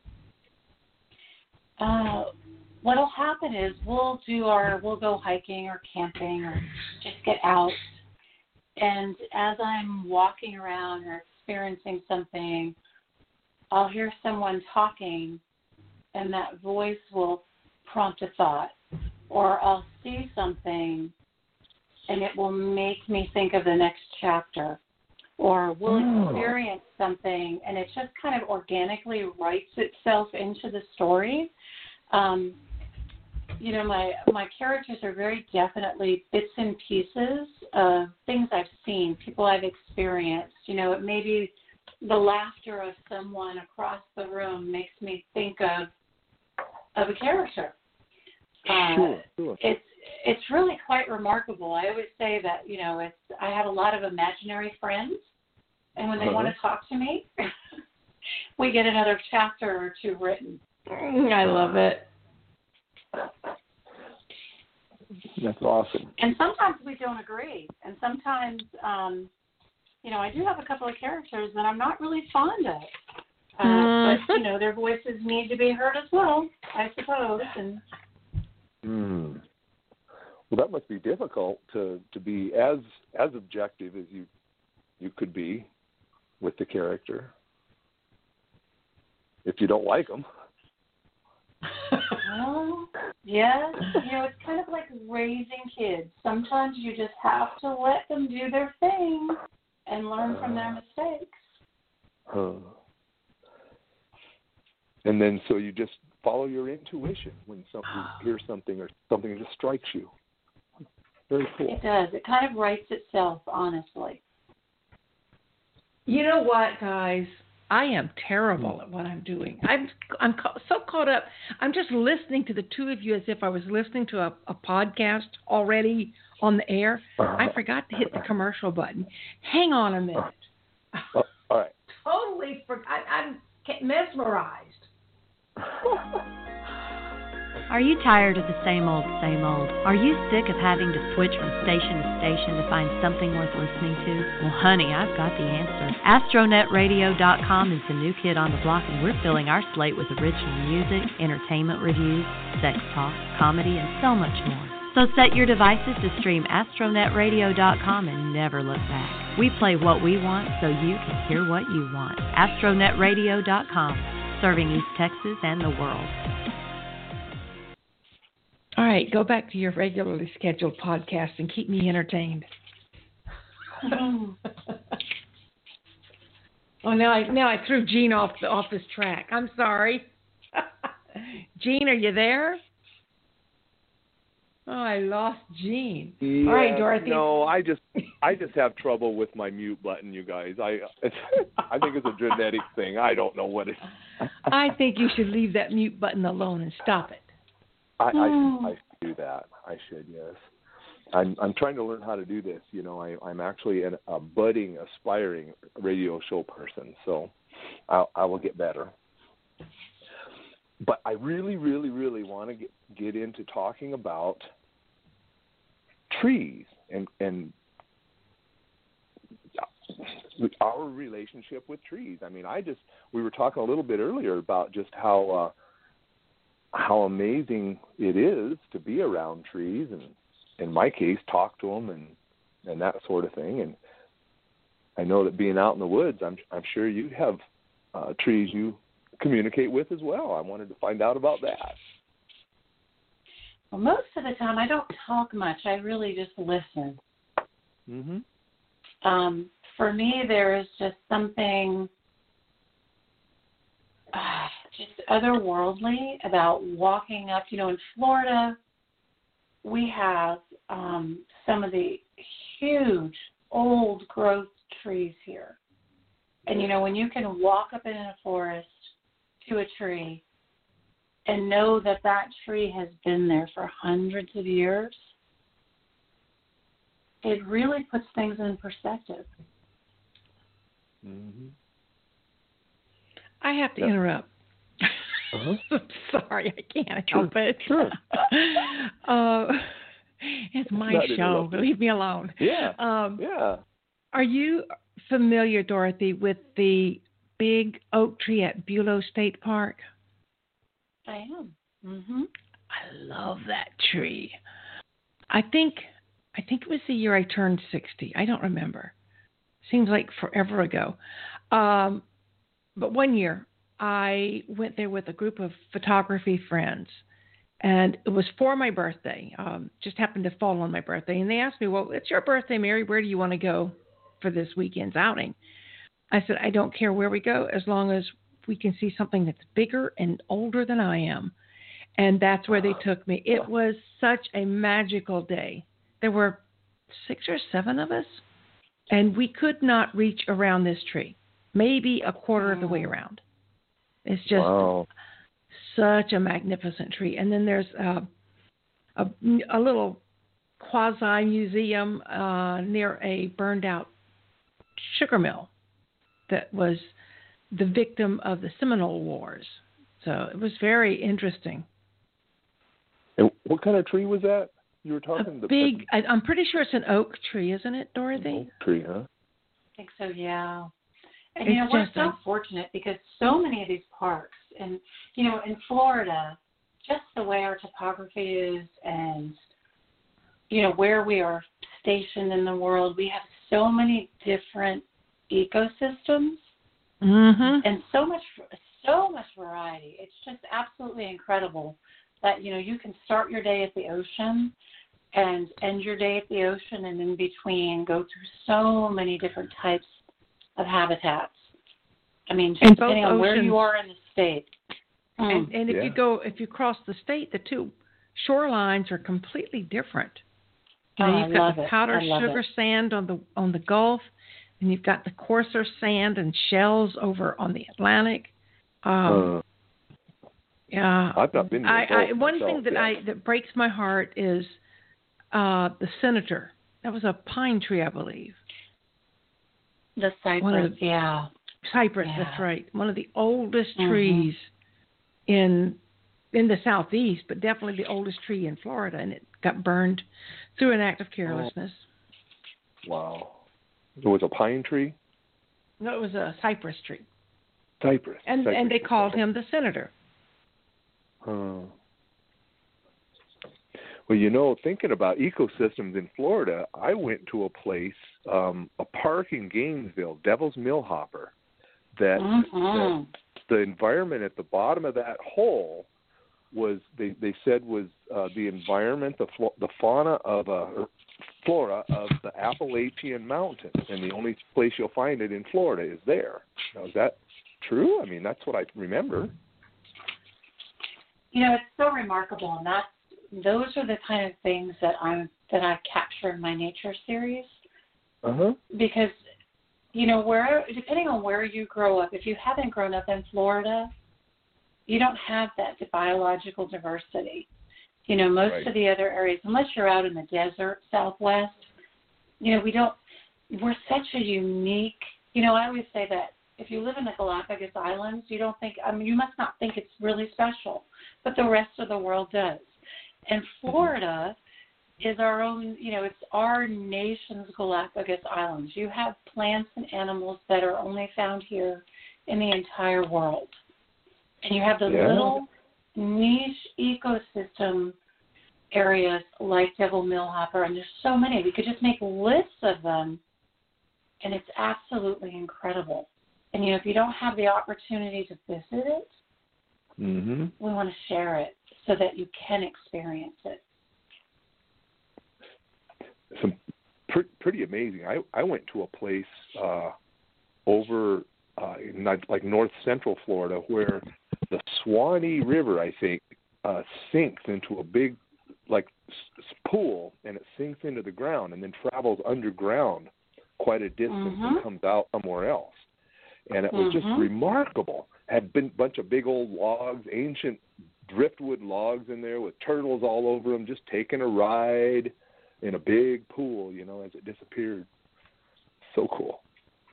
Uh, what'll happen is we'll do our, we'll go hiking or camping or just get out. And as I'm walking around or experiencing something, I'll hear someone talking, and that voice will prompt a thought. Or I'll see something, and it will make me think of the next chapter. Or we'll experience something, and it just kind of organically writes itself into the story. Um, you know, my my characters are very definitely bits and pieces of things I've seen, people I've experienced. You know, it may be the laughter of someone across the room makes me think of of a character. Uh, sure, sure. It's it's really quite remarkable. I always say that, you know, it's I have a lot of imaginary friends, and when they uh-huh. want to talk to me, we get another chapter or two written. I love it. That's awesome. And sometimes we don't agree, and sometimes, um, you know, I do have a couple of characters that I'm not really fond of, uh, mm. but you know, their voices need to be heard as well, I suppose. And mm. Well, that must be difficult to, to be as as objective as you you could be with the character if you don't like them. Well, yeah, you know, it's kind of like raising kids. Sometimes you just have to let them do their thing and learn from their mistakes. Uh, and then so you just follow your intuition when something, you hear something or something just strikes you. Very cool. It does. It kind of writes itself, honestly. You know what, guys? I am terrible at what I'm doing. I'm I'm ca- so caught up. I'm just listening to the two of you as if I was listening to a, a podcast already on the air. Uh-huh. I forgot to hit the commercial button. Hang on a minute. Uh, all right. Totally forgot. I'm mesmerized. Are you tired of the same old, same old? Are you sick of having to switch from station to station to find something worth listening to? Well, honey, I've got the answer. astronet radio dot com is the new kid on the block, and we're filling our slate with original music, entertainment reviews, sex talk, comedy, and so much more. So set your devices to stream astronet radio dot com and never look back. We play what we want so you can hear what you want. astronet radio dot com, serving East Texas and the world. All right, go back to your regularly scheduled podcast and keep me entertained. Oh, now I now I threw Gene off the off his track. I'm sorry. Gene, are you there? Oh, I lost Gene. Yeah, all right, Dorothy. No, I just I just have trouble with my mute button, you guys. I it's, I think it's a genetic thing. I don't know what it is. I think you should leave that mute button alone and stop it. I, I, should, I should do that. I should, yes. I'm I'm trying to learn how to do this. You know, I, I'm actually an, a budding, aspiring radio show person, so I, I will get better. But I really, really, really want to get, get into talking about trees and and our relationship with trees. I mean, I just we were talking a little bit earlier about just how. Uh, how amazing it is to be around trees and, in my case, talk to them and, and that sort of thing. And I know that being out in the woods, I'm, I'm sure you have uh, trees you communicate with as well. I wanted to find out about that. Well, most of the time I don't talk much. I really just listen. Mm-hmm. Um, for me, there is just something uh, just otherworldly about walking up. You know, in Florida, we have um, some of the huge old growth trees here. And, you know, when you can walk up in a forest to a tree and know that that tree has been there for hundreds of years, it really puts things in perspective. Mm-hmm. I have to yeah. interrupt. Uh-huh. Sorry, I can't Sure. help it. Sure. uh, it's my Not show. interrupted. Leave me alone. Yeah. Um, yeah. Are you familiar, Dorothy, with the big oak tree at Bulow State Park? I am. Mm-hmm. I love that tree. I think I think it was the year I turned sixty. I don't remember. Seems like forever ago. Um, but one year I went there with a group of photography friends, and it was for my birthday. Um, just happened to fall on my birthday, and they asked me, "Well, it's your birthday, Mary. Where do you want to go for this weekend's outing?" I said, "I don't care where we go as long as we can see something that's bigger and older than I am." And that's where they took me. It was such a magical day. There were six or seven of us, and we could not reach around this tree. maybe a quarter of the way around. It's just wow. such a magnificent tree. And then there's uh, a, a little quasi-museum uh, near a burned-out sugar mill that was the victim of the Seminole Wars. So it was very interesting. And what kind of tree was that you were talking A about? big, I, I'm pretty sure it's an oak tree, isn't it, Dorothy? Oak tree, huh? I think so, yeah. And, It's you know, we're just so a- fortunate because so many of these parks, and, you know, in Florida, just the way our topography is and, you know, where we are stationed in the world, we have so many different ecosystems Mm-hmm. and so much, so much variety. It's just absolutely incredible that, you know, you can start your day at the ocean and end your day at the ocean, and in between go through so many different types of habitats. I mean, just And both depending on where oceans- you are in the state. Mm. And, and if Yeah. you go, if you cross the state, the two shorelines are completely different. You know, Oh, I you've got love the it. powdered I love sugar it. sand on the on the Gulf, and you've got the coarser sand and shells over on the Atlantic. Um, uh, yeah, I've not been to the I, I, Gulf one myself thing that yet. I that breaks my heart is uh, the senator. That was a pine tree, I believe. The cypress, One of the- yeah. Cypress, Yeah. that's right. One of the oldest Mhm. trees in in the southeast, but definitely the oldest tree in Florida, and it got burned through an act of carelessness. Wow. It was a pine tree? No, it was a cypress tree, Cypress. and Cypress. and they called him the senator. Uh, well, you know, thinking about ecosystems in Florida, I went to a place, um, a park in Gainesville, Devil's Mill Hopper, that, Mhm. that the environment at the bottom of that hole was, they, they said, was uh, the environment, the, flo- the fauna of uh, flora of the Appalachian Mountains, and the only place you'll find it in Florida is there. Now, is that true? I mean, that's what I remember. You know, it's so remarkable, and that's those are the kind of things that I'm that I capture in my nature series. Uh-huh. Because, you know, where depending on where you grow up, if you haven't grown up in Florida, you don't have that biological diversity. You know, most Right. of the other areas, unless you're out in the desert Southwest, you know, we don't. We're such a unique. You know, I always say that if you live in the Galapagos Islands, you don't think. I mean, you must not think it's really special, but the rest of the world does. And Florida is our own, you know, it's our nation's Galapagos Islands. You have plants and animals that are only found here in the entire world. And you have the Yeah. little niche ecosystem areas like Devil Millhopper, and there's so many. We could just make lists of them, and it's absolutely incredible. And, you know, if you don't have the opportunity to visit it, Mm-hmm. we want to share it so that you can experience it. Some pre- pretty amazing. I, I went to a place uh, over uh, in not, like north central Florida where the Swanee River, I think, uh, sinks into a big like s- pool, and it sinks into the ground and then travels underground quite a distance Mhm. and comes out somewhere else. And it was just Mhm. remarkable. Had been a bunch of big old logs, ancient driftwood logs in there with turtles all over them, just taking a ride in a big pool, you know, as it disappeared. So cool.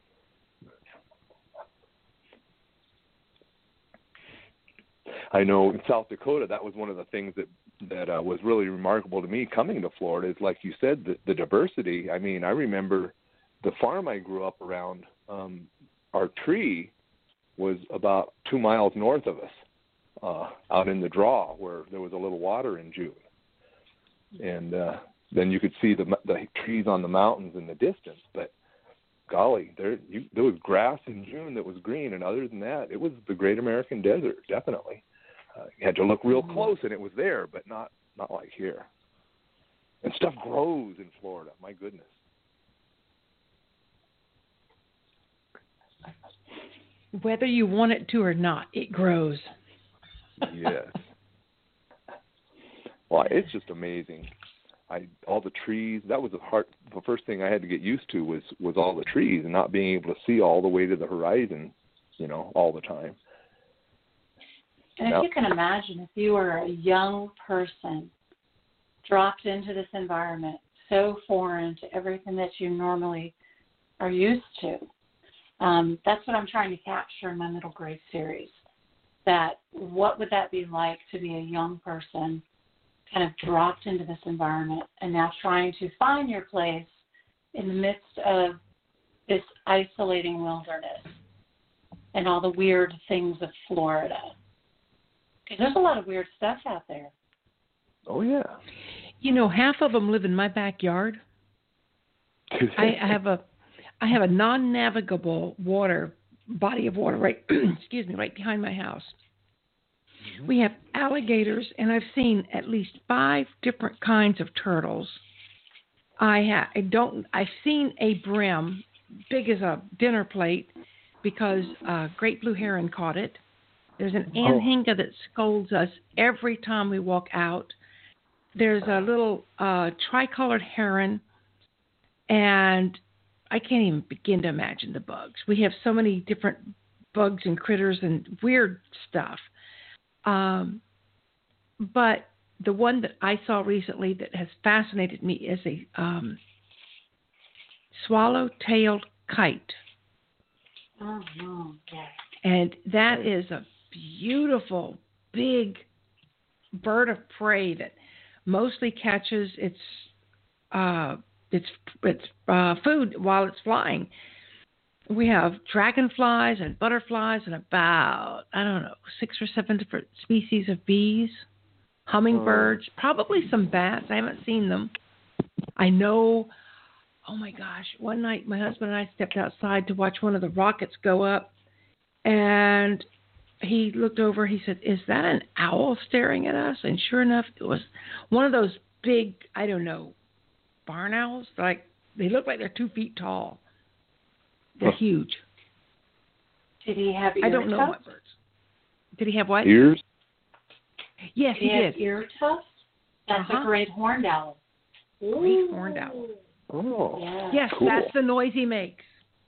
I know in South Dakota, that was one of the things that that uh, was really remarkable to me coming to Florida. Is like you said, the, the diversity. I mean, I remember the farm I grew up around. Um, our tree was about two miles north of us, uh, out in the draw where there was a little water in June, and uh, then you could see the the trees on the mountains in the distance. But golly, there you, there was grass in June that was green, and other than that, it was the Great American Desert, definitely. Uh, you had to look real close, and it was there, but not not like here. And stuff grows in Florida. My goodness. Whether you want it to or not, it grows. Yes. Well, it's just amazing. I all the trees. That was the hard. The first thing I had to get used to was was all the trees and not being able to see all the way to the horizon, you know, all the time. And now, if you can imagine, if you were a young person dropped into this environment so foreign to everything that you normally are used to, um, that's what I'm trying to capture in my middle grade series. That what would that be like to be a young person kind of dropped into this environment and now trying to find your place in the midst of this isolating wilderness and all the weird things of Florida. Because there's a lot of weird stuff out there. Oh, yeah. You know, half of them live in my backyard. I, I have a I have a non-navigable water body of water right excuse me right behind my house. Mm-hmm. We have alligators, and I've seen at least five different kinds of turtles. I ha- I don't I've seen a brim big as a dinner plate because a great blue heron caught it. There's an oh. anhinga that scolds us every time we walk out. There's a little uh, tricolored heron, and I can't even begin to imagine the bugs. We have so many different bugs and critters and weird stuff. Um, but the one that I saw recently that has fascinated me is a um, swallow-tailed kite. Oh, no. Yeah. And that is a beautiful, big bird of prey that mostly catches its uh, its its uh, food while it's flying. We have dragonflies and butterflies and about, I don't know, six or seven different species of bees, hummingbirds, oh. probably some bats. I haven't seen them. I know, oh my gosh, one night my husband and I stepped outside to watch one of the rockets go up, and he looked over, he said, "Is that an owl staring at us?" And sure enough, it was one of those big, I don't know, barn owls. Like, they look like they're two feet tall. They're huge. Did he have ear I don't know tufts? what birds. Did he have what? Ears? Yes, did he, he have did. Ear tufts? That's uh-huh. a great horned owl. Great horned owl. Oh, yeah. Yes, cool. that's the noise he makes.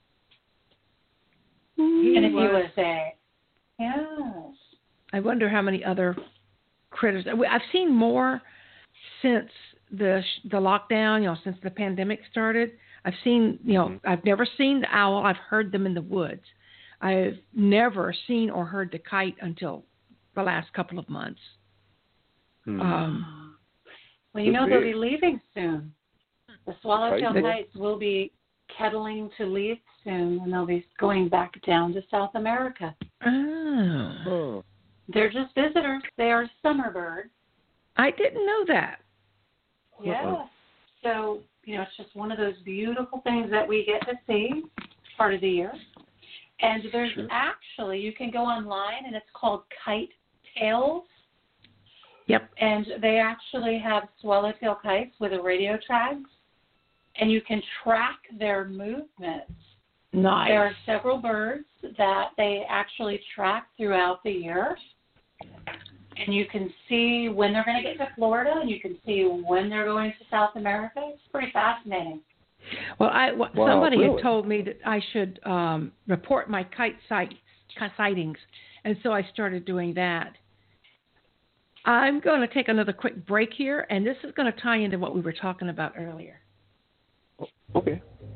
He and if was, he was a, yes. I wonder how many other critters. I've seen more since the the lockdown, you know, since the pandemic started. I've seen, you know, mm-hmm. I've never seen the owl. I've heard them in the woods. I've never seen or heard the kite until the last couple of months. Mm-hmm. Um, well, you know, big. they'll be leaving soon. The swallowtail Right. kites will be kettling to leave soon, and they'll be going back down to South America. Oh. Oh. They're just visitors. They are summer birds. I didn't know that. Yeah. Uh-uh. So, you know, it's just one of those beautiful things that we get to see part of the year. And there's Sure. actually, you can go online, and it's called Kite Tales. Yep. And they actually have swallowtail kites with a radio tags, and you can track their movements. Nice. There are several birds that they actually track throughout the year. And you can see when they're going to get to Florida, and you can see when they're going to South America. It's pretty fascinating. Well, I well, Wow, somebody really? had told me that I should um, report my kite sight, sightings, and so I started doing that. I'm going to take another quick break here, and this is going to tie into what we were talking about earlier. Okay.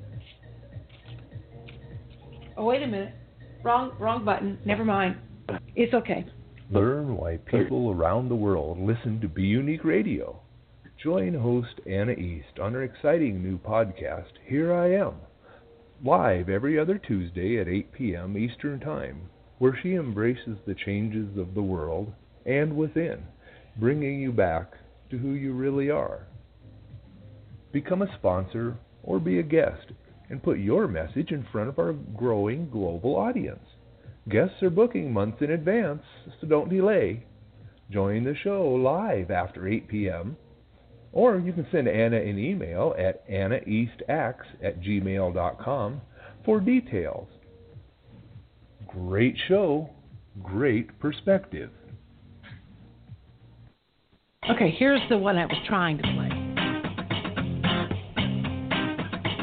Oh, wait a minute. Wrong, wrong button. Never mind. It's okay. Learn why people around the world listen to Be Unique Radio. Join host Anna East on her exciting new podcast, Here I Am, live every other Tuesday at eight p.m. Eastern Time, where she embraces the changes of the world and within, bringing you back to who you really are. Become a sponsor or be a guest and put your message in front of our growing global audience. Guests are booking months in advance, so don't delay. Join the show live after eight p.m. Or you can send Anna an email at annaeastacts at gmail dot com for details. Great show, great perspective. Okay, here's the one I was trying to play.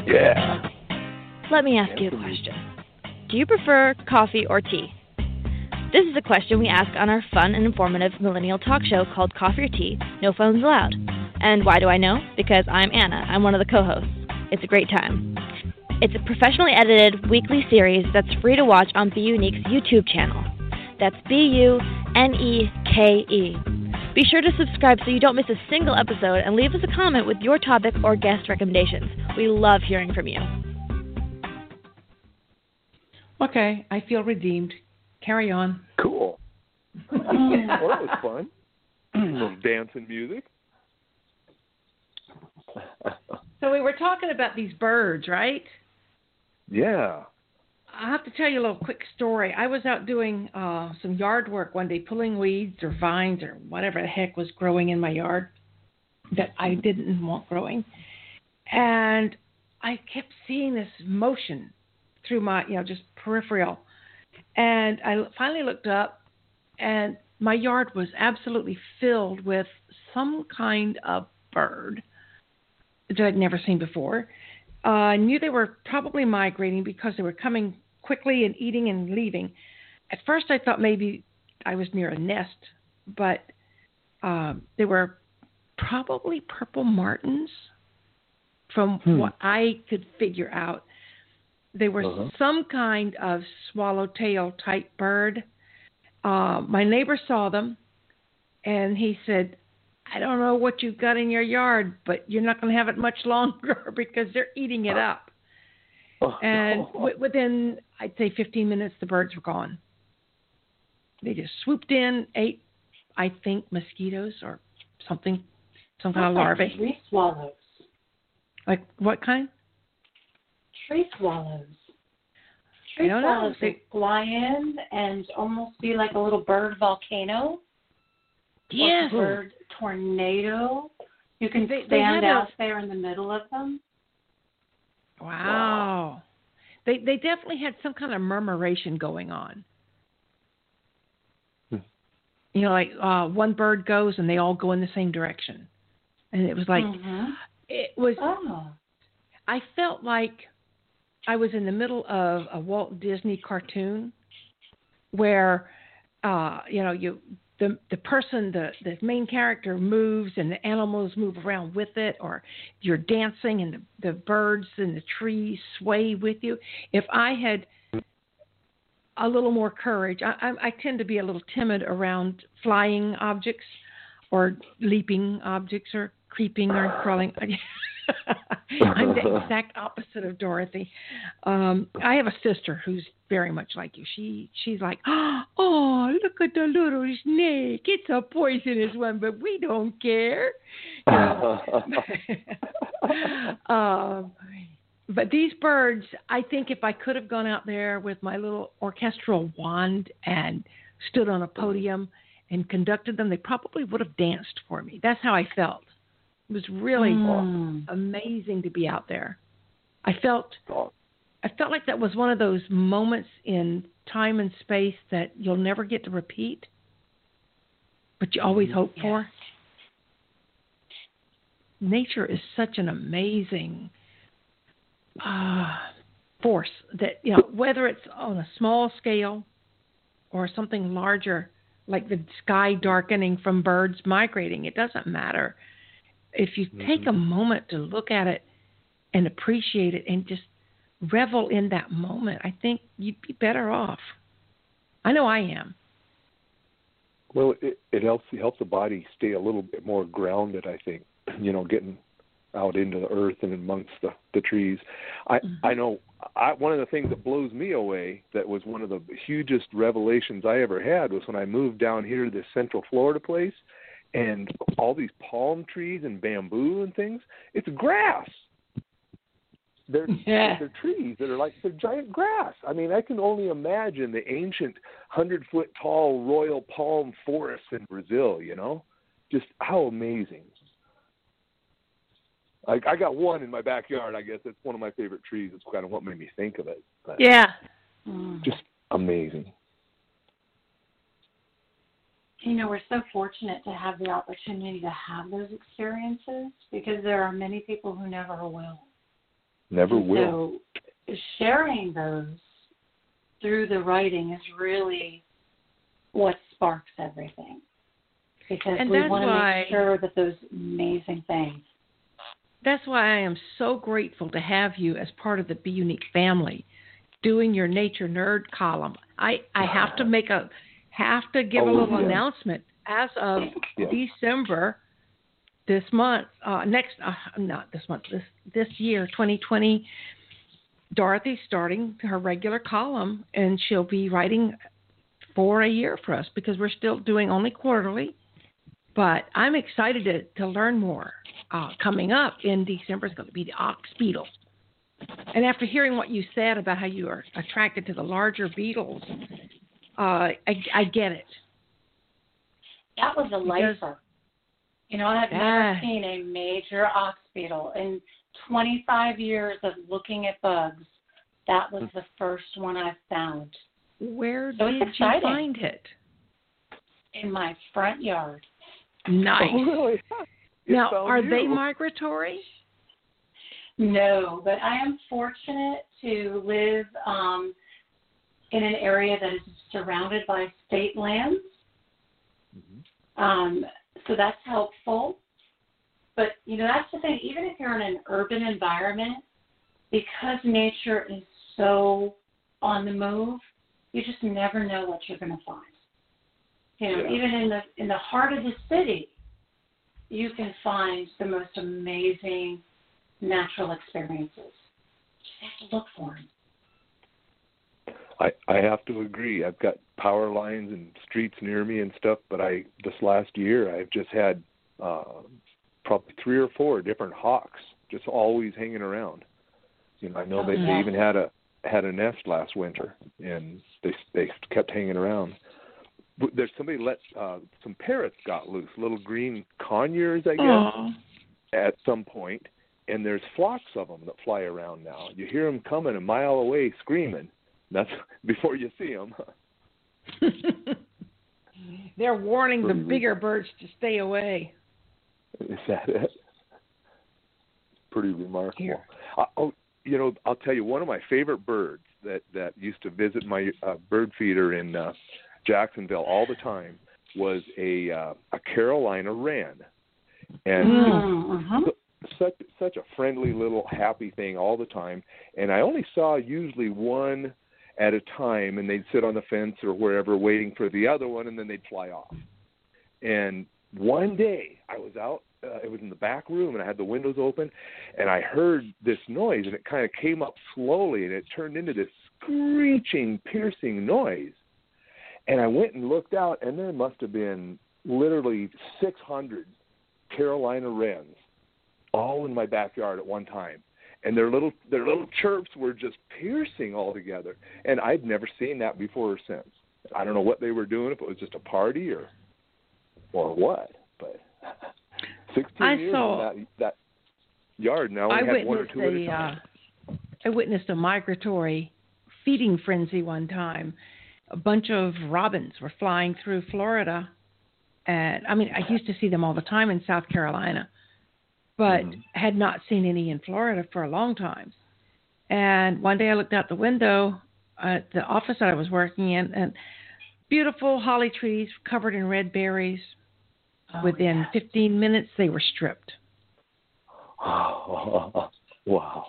Yeah. Let me ask you a question. Do you prefer coffee or tea? This is a question we ask on our fun and informative millennial talk show called Coffee or Tea, No Phones Allowed. And why do I know? Because I'm Anna. I'm one of the co-hosts. It's a great time. It's a professionally edited weekly series that's free to watch on Be Unique's YouTube channel. That's B U N E K E. Be sure to subscribe so you don't miss a single episode and leave us a comment with your topic or guest recommendations. We love hearing from you. Okay, I feel redeemed. Carry on. Cool. Well, that was fun. A little dance and music. So we were talking about these birds, right? Yeah. I have to tell you a little quick story. I was out doing uh, some yard work one day, pulling weeds or vines or whatever the heck was growing in my yard that I didn't want growing. And I kept seeing this motion through my, you know, just peripheral. And I finally looked up, and my yard was absolutely filled with some kind of bird that I'd never seen before. Uh, I knew they were probably migrating because they were coming quickly and eating and leaving. At first, I thought maybe I was near a nest, but um, they were probably purple martins from hmm. what I could figure out. They were uh-huh. some kind of swallowtail type bird. Uh, my neighbor saw them, and he said, I don't know what you've got in your yard, but you're not going to have it much longer because they're eating it up. And w- within, I'd say, fifteen minutes, the birds were gone. They just swooped in, ate, I think, mosquitoes or something, some kind of larvae. Like tree swallows. Like what kind? Tree swallows. Tree swallows they fly in and almost be like a little bird volcano. Yes. Or a bird tornado. You can they, stand they out a... there in the middle of them. Wow. wow. They they definitely had some kind of murmuration going on. Hmm. You know, like uh, one bird goes and they all go in the same direction. And it was like, mm-hmm. it was, oh. I felt like I was in the middle of a Walt Disney cartoon where, uh, you know, you the the person, the, the main character moves and the animals move around with it, or you're dancing and the, the birds and the trees sway with you. If I had a little more courage, I, I, I tend to be a little timid around flying objects or leaping objects or creeping or crawling. I'm the exact opposite of Dorothy. Um, I have a sister who's very much like you. She she's like, oh, look at the little snake. It's a poisonous one, but we don't care. You know? um, but these birds, I think if I could have gone out there with my little orchestral wand and stood on a podium and conducted them, they probably would have danced for me. That's how I felt. It was really mm. amazing to be out there. I felt I felt like that was one of those moments in time and space that you'll never get to repeat, but you always hope yes. for. Nature is such an amazing uh, force that, you know, whether it's on a small scale or something larger, like the sky darkening from birds migrating, it doesn't matter. If you mm-hmm. take a moment to look at it and appreciate it and just revel in that moment, I think you'd be better off. I know I am. Well, it, it helps it helps the body stay a little bit more grounded, I think, you know, getting out into the earth and amongst the, the trees. I, mm-hmm. I know I, one of the things that blows me away, that was one of the hugest revelations I ever had, was when I moved down here to this Central Florida place. And all these palm trees and bamboo and things, it's grass. They're, yeah. they're trees that are like, they're giant grass. I mean, I can only imagine the ancient hundred-foot-tall royal palm forests in Brazil, you know? Just how amazing. I, I got one in my backyard, I guess. It's one of my favorite trees. It's kind of what made me think of it. But yeah. Just amazing. You know, we're so fortunate to have the opportunity to have those experiences, because there are many people who never will. Never and will. So sharing those through the writing is really what sparks everything. Because and we that's want to why, make sure that those amazing things. That's why I am so grateful to have you as part of the Be Unique family, doing your Nature Nerd column. I, I have to make a have to give oh, a little yeah. announcement as of yeah. December this month, uh, next uh, not this month, this this year, twenty twenty. Dorothy's starting her regular column, and she'll be writing for a year for us because we're still doing only quarterly. But I'm excited to, to learn more. Uh, coming up in December is going to be the ox beetle. And after hearing what you said about how you are attracted to the larger beetles, uh, I, I get it. That was a Because, lifer. You know, I've yeah. never seen a major ox beetle. In twenty-five years of looking at bugs, that was the first one I've found. Where So did it's you exciting. find it? In my front yard. Nice. Oh, really? Now, found are you. they migratory? No, but I am fortunate to live um, in an area that is surrounded by state lands. Mm-hmm. Um, so that's helpful. But, you know, that's the thing. Even if you're in an urban environment, because nature is so on the move, you just never know what you're going to find. You know, yeah. even in the in the heart of the city, you can find the most amazing natural experiences. You just have to look for them. I, I have to agree. I've got power lines and streets near me and stuff, but I this last year I've just had uh, probably three or four different hawks just always hanging around. You know, I know Oh, they, yeah. they even had a had a nest last winter, and they they kept hanging around. There's somebody let uh, some parrots got loose, little green conures, I guess, Aww. at some point, and there's flocks of them that fly around now. You hear them coming a mile away screaming. That's before you see them. They're warning the Pretty bigger birds to stay away. Is that it? Pretty remarkable. Here. Uh, oh, you know, I'll tell you, one of my favorite birds that, that used to visit my uh, bird feeder in uh, Jacksonville all the time was a uh, a Carolina wren, and Mm-hmm. it was such such a friendly little happy thing all the time. And I only saw usually one at a time, and they'd sit on the fence or wherever waiting for the other one, and then they'd fly off. And one day I was out, uh, it was in the back room, and I had the windows open, and I heard this noise, and it kind of came up slowly, and it turned into this screeching, piercing noise. And I went and looked out, and there must have been literally six hundred Carolina wrens all in my backyard at one time. And their little their little chirps were just piercing altogether. And I'd never seen that before or since. I don't know what they were doing, if it was just a party or or what. But sixteen I years saw, in that, that yard now, I we had one or witnessed two at a a, time. uh, I witnessed a migratory feeding frenzy one time. A bunch of robins were flying through Florida. And I mean, I used to see them all the time in South Carolina, but mm-hmm. had not seen any in Florida for a long time. And one day I looked out the window at the office that I was working in, and beautiful holly trees covered in red berries. Oh, Within yeah. fifteen minutes, they were stripped. Oh, wow.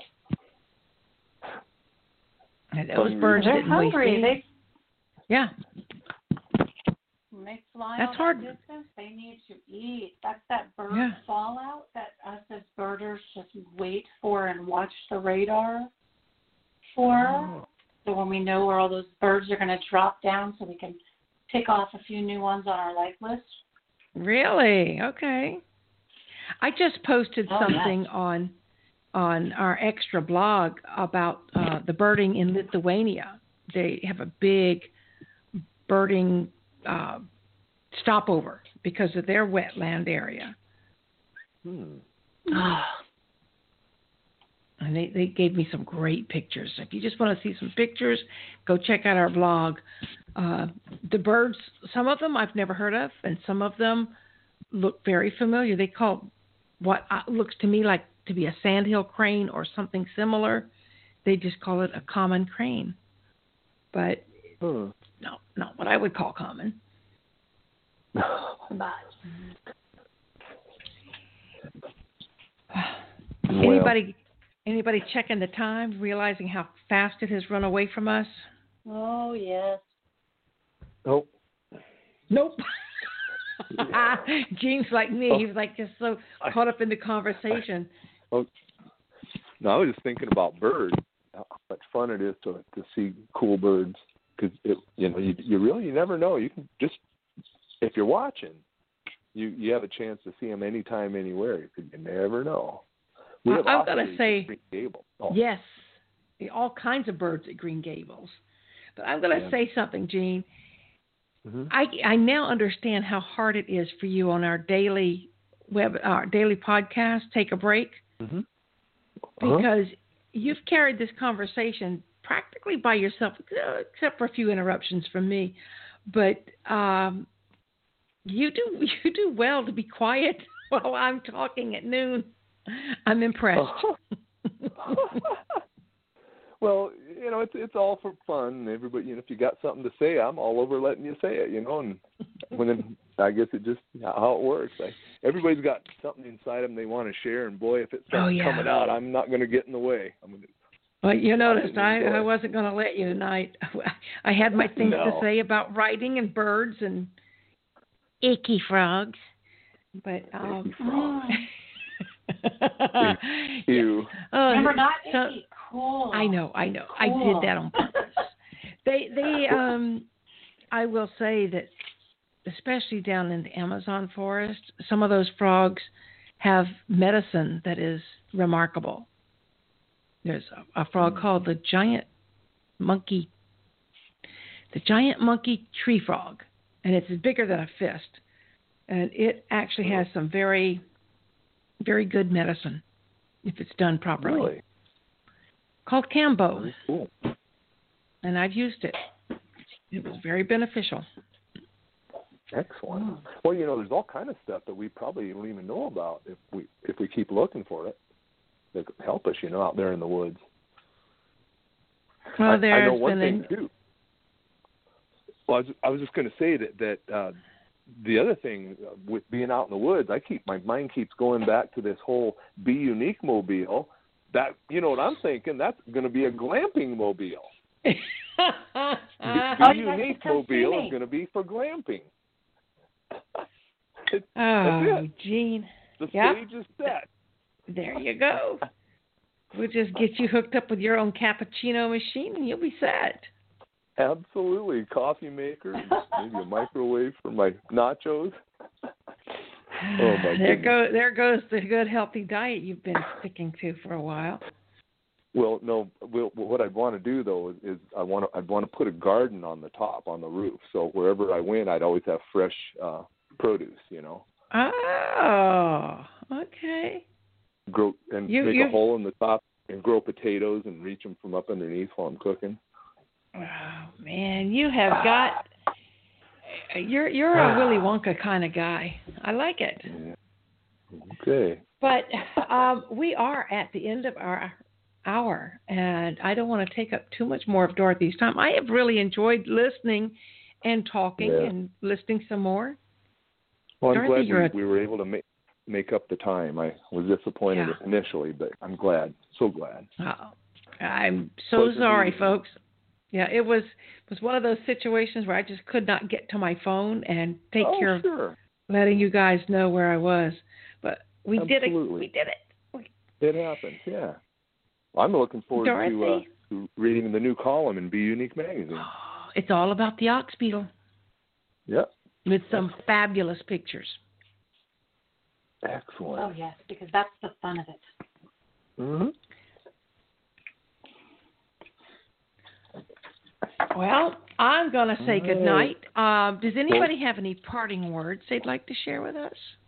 And those birds They're didn't hungry. waste They, yeah. When they fly That's all hard. that distance, they need to eat. That's that bird Yeah. fallout that us as birders just wait for and watch the radar for. Oh. So when we know where all those birds are going to drop down so we can pick off a few new ones on our life list. Really? Okay. I just posted Oh, something yes. on on our extra blog about uh, the birding in Lithuania. They have a big birding uh, stopover because of their wetland area. Hmm. And they, they gave me some great pictures. If you just want to see some pictures, go check out our blog. Uh, the birds, some of them I've never heard of, and some of them look very familiar. They call what uh, looks to me like to be a sandhill crane or something similar. They just call it a common crane. But Hmm. no, not what I would call common. But Anybody anybody checking the time, realizing how fast it has run away from us? oh yes. Oh, Nope. Gene's like me. He was like just so caught up in the conversation. oh. No, I was just thinking about birds. How much fun it is to to see cool birds, because you know you you really you never know. You can just, if you're watching, you you have a chance to see them anytime, anywhere. You never know. We have I'm gonna ospreys say at Green Gables. Oh. yes, all kinds of birds at Green Gables. But I'm gonna Yeah. say something, Gene. Mm-hmm. I I now understand how hard it is for you on our daily web our daily podcast. Take a break. Mm-hmm. Uh-huh. Because you've carried this conversation practically by yourself, except for a few interruptions from me. But um, you do you do well to be quiet while I'm talking at noon. I'm impressed. Well, you know, it's it's all for fun. Everybody, you know, if you got something to say, I'm all over letting you say it. You know, and when it, I guess it just how it works. I, everybody's got something inside them they want to share, and boy, if it starts Oh, yeah. coming out, I'm not going to get in the way. I'm gonna, Well, you noticed I, enjoy. I wasn't going to let you tonight. I had my things No. to say about writing and birds and icky frogs. But um, Icky frogs. yeah. Ew. Oh, Remember, not so- icky, cool. I know, I know. I Cool. did that on purpose. they, they, um, I will say that, especially down in the Amazon forest, some of those frogs have medicine that is remarkable. There's a, a frog called the giant monkey, the giant monkey tree frog, and it's bigger than a fist, and it actually has some very, very good medicine if it's done properly. Really? Called Cambo, Very cool. and I've used it. It was very beneficial. Excellent. Well, you know, there's all kind of stuff that we probably don't even know about if we if we keep looking for it. That could help us, you know, out there in the woods. Well, I, there's I know one been thing too. Well, I was, I was just going to say that that uh, the other thing uh, with being out in the woods, I keep my mind keeps going back to this whole Be Unique mobile. That, you know what I'm thinking? That's going to be a glamping mobile. Be, an. Be Oh, you guys Unique should come see mobile me. is going to be for glamping. It, Oh, that's it. Gene. The Yep. stage is set. There you go. We'll just get you hooked up with your own cappuccino machine and you'll be set. Absolutely. Coffee maker, maybe a microwave for my nachos. Oh, my there goodness. go there goes the good healthy diet you've been sticking to for a while. Well, no. Well, what I'd want to do though is, is I want to I'd want to put a garden on the top, on the roof. So wherever I went, I'd always have fresh uh, produce. You know, Oh, okay. grow and You- make you- a hole in the top and grow potatoes and reach them from up underneath while I'm cooking. Oh man, you have got you're you're a Willy Wonka kind of guy. I like it. Yeah. Okay. But um, we are at the end of our hour, and I don't want to take up too much more of Dorothy's time. I have really enjoyed listening and talking Yeah. and listening some more. Well, I'm Dorothy, glad you're we, a- we were able to make make up the time. I was disappointed Yeah. initially, but I'm glad. So glad. Oh, I'm so Pleasure sorry, meeting you. folks. Yeah, it was was one of those situations where I just could not get to my phone and take oh, care of sure. letting you guys know where I was. But we did it. Absolutely. We did it. We, It happens, yeah. I'm looking forward to, uh, Dorothy? to reading the new column in Be Unique magazine. it's all about the ox beetle Yep. with some fabulous pictures. Excellent. Oh yes, because that's the fun of it. Mm-hmm. Well, I'm going to say All good right. night. Um, does anybody have any parting words they'd like to share with us?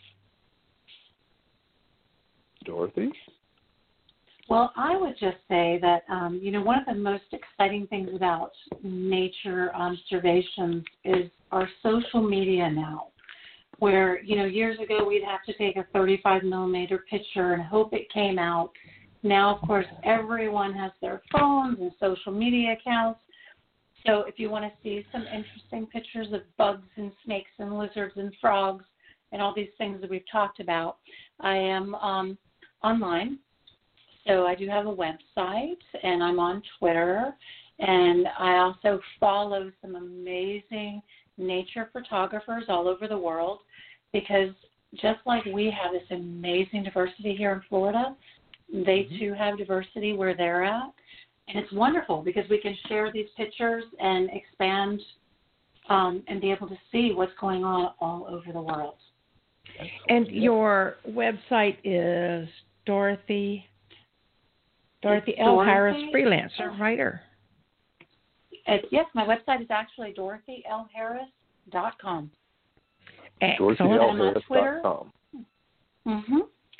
Dorothy? Well, I would just say that, um, you know, one of the most exciting things about nature observations is our social media now. where, you know, years ago we'd have to take a thirty-five millimeter picture and hope it came out. Now, of course, everyone has their phones and social media accounts. So if you want to see some interesting pictures of bugs and snakes and lizards and frogs and all these things that we've talked about, I am um, online. So I do have a website, and I'm on Twitter, and I also follow some amazing nature photographers all over the world, because just like we have this amazing diversity here in Florida, they mm-hmm. too have diversity where they're at. And it's wonderful because we can share these pictures and expand um, and be able to see what's going on all over the world. And your website is Dorothy Dorothy L. Dorothy, Harris, freelancer, writer. It's, yes, my website is actually dorothy l harris dot com. Excellent. dorothy l And I'm on Twitter. Mm-hmm.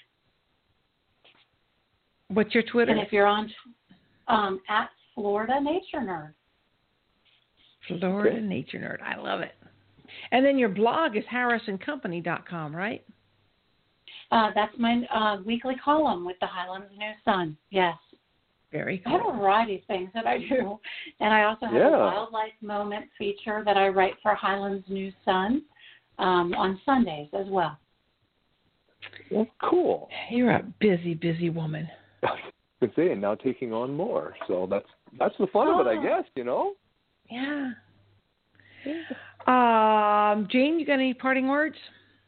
What's your Twitter? And if you're on um, at Florida Nature Nerd. Florida okay. Nature Nerd. I love it. And then your blog is harrison company dot com, right? Uh, that's my uh, weekly column with the Highlands News Sun. Yes. Very cool. I have a variety of things that I do. And I also have yeah. a wildlife moment feature that I write for Highlands News Sun um, on Sundays as well. Well, cool. You're a busy, busy woman. I've been saying, now taking on more. So that's that's the fun oh. of it, I guess, you know? Yeah. Um, Jane, you got any parting words?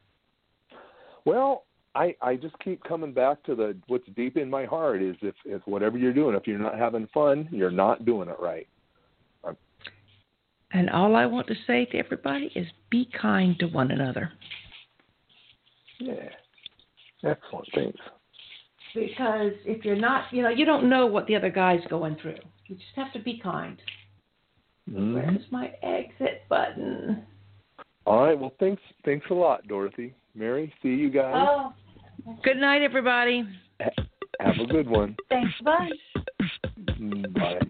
Well, I, I just keep coming back to the what's deep in my heart is if, if whatever you're doing, if you're not having fun, you're not doing it right. I'm... And all I want to say to everybody is be kind to one another. Yeah. Excellent. Thanks. Because if you're not, you know, you don't know what the other guy's going through. You just have to be kind. Mm-hmm. Where's my exit button? All right. Well, thanks. Thanks a lot, Dorothy. Mary, see you guys. Oh. Good night, everybody. Have a good one. Thanks. Bye. Bye.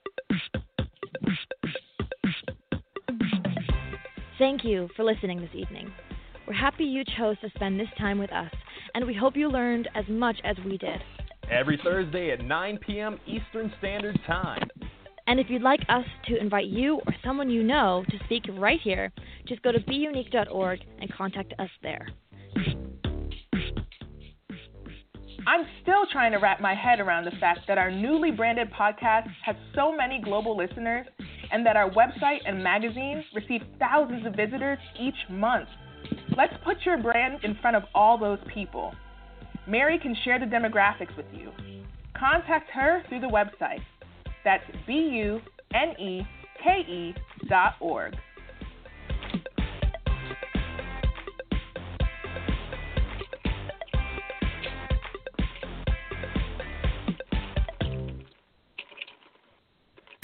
Thank you for listening this evening. We're happy you chose to spend this time with us, and we hope you learned as much as we did. Every Thursday at nine p.m. Eastern Standard Time. And if you'd like us to invite you or someone you know to speak right here, just go to be unique dot org and contact us there. I'm still trying to wrap my head around the fact that our newly branded podcast has so many global listeners and that our website and magazine receive thousands of visitors each month. Let's put your brand in front of all those people. Mary can share the demographics with you. Contact her through the website. That's B U N E K E dot org.